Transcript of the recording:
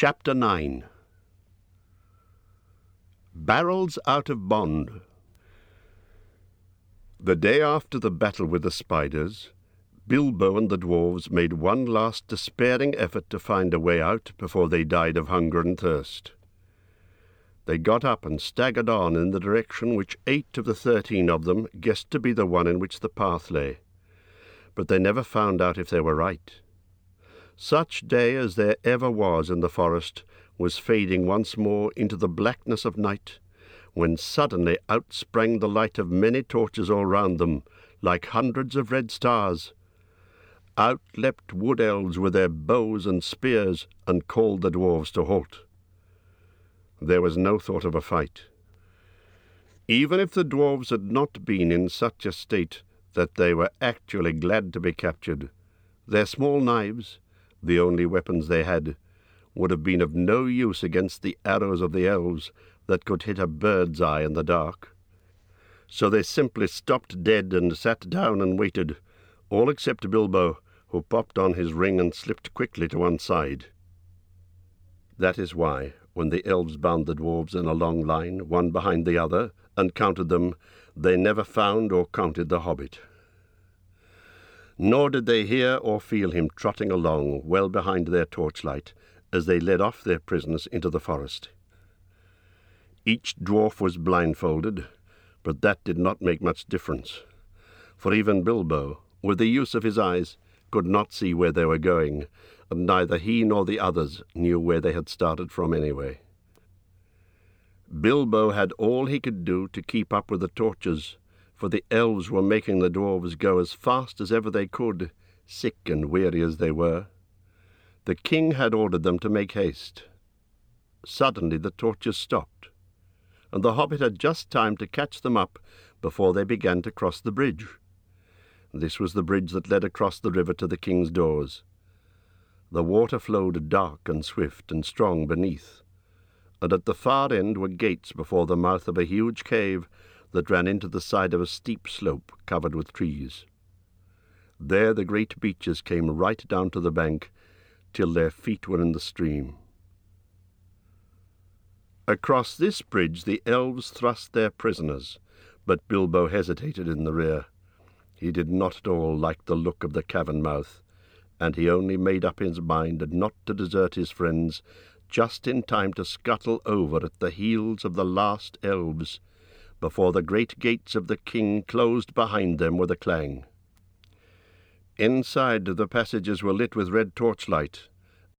Chapter 9. Barrels out of bond. The day after the battle with the spiders, Bilbo and the dwarves made one last despairing effort to find a way out before they died of hunger and thirst. They got up and staggered on in the direction which 8 of the 13 of them guessed to be the one in which the path lay, but they never found out if they were right. Such day as there ever was in the forest was fading once more into the blackness of night, when suddenly out sprang the light of many torches all round them, like hundreds of red stars. Out leapt wood elves with their bows and spears, and called the dwarves to halt. There was no thought of a fight. Even if the dwarves had not been in such a state that they were actually glad to be captured, their small knives, the only weapons they had, would have been of no use against the arrows of the elves that could hit a bird's eye in the dark. So they simply stopped dead and sat down and waited, all except Bilbo, who popped on his ring and slipped quickly to one side. That is why, when the elves bound the dwarves in a long line, one behind the other, and counted them, they never found or counted the hobbit. Nor did they hear or feel him trotting along well behind their torchlight as they led off their prisoners into the forest. Each dwarf was blindfolded, but that did not make much difference, for even Bilbo, with the use of his eyes, could not see where they were going, and neither he nor the others knew where they had started from anyway. Bilbo had all he could do to keep up with the torches, for the elves were making the dwarves go as fast as ever they could, sick and weary as they were. The king had ordered them to make haste. Suddenly the torches stopped, and the hobbit had just time to catch them up before they began to cross the bridge. This was the bridge that led across the river to the king's doors. The water flowed dark and swift and strong beneath, and at the far end were gates before the mouth of a huge cave that ran into the side of a steep slope covered with trees. There the great beeches came right down to the bank, till their feet were in the stream. Across this bridge the elves thrust their prisoners, but Bilbo hesitated in the rear. He did not at all like the look of the cavern mouth, and he only made up his mind not to desert his friends just in time to scuttle over at the heels of the last elves, before the great gates of the king closed behind them with a clang. Inside the passages were lit with red torchlight,